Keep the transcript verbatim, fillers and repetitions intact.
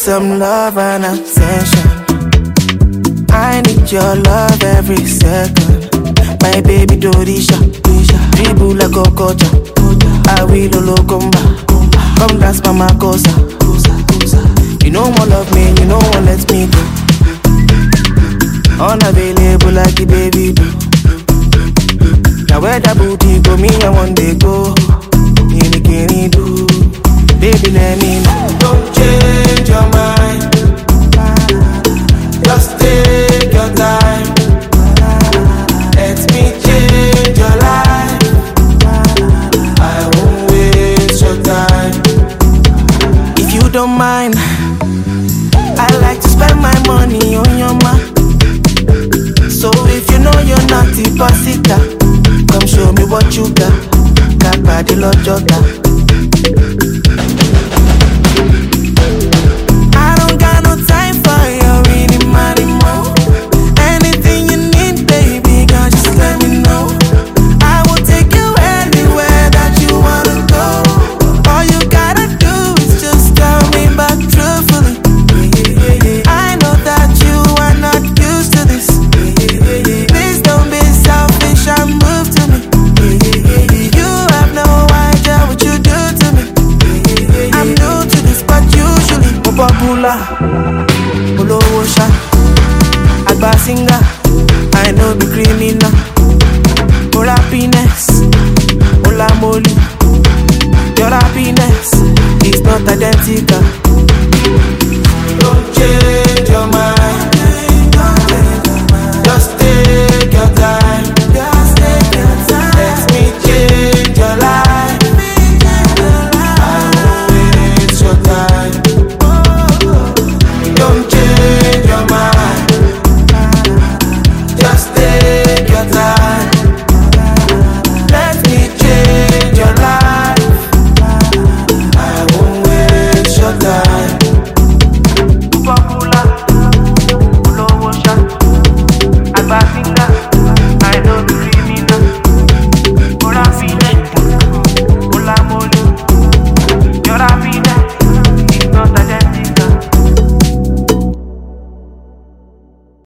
some love and attention. I need your love every second. My baby Dorisha, dribble like a cocha. I will locomba. Come dance mama cosa. You know one love me, you know one let me go. Unavailable like the baby blue. Now where that booty go, me I one day go. In the candy do. Baby let me know. Don't change your mind. Just take your time. Let me change your life. I won't waste your time. If you don't mind, I like to spend my money on your ma. So if you know you're not the bossita, come show me what you got. Got body lot jota. I don't got no time for your really money more. Anything you need, baby, girl, just let me know. I will take you anywhere that you wanna go. All you gotta do is just tell me back truthfully. I know that you are not used to this. Please don't be selfish and move to me. You have no idea what you do to me. I'm new to this, but usually I'm popular. Olowo sha, agba singer. I know the criminal. For happiness, ola moli. Your happiness is not identical.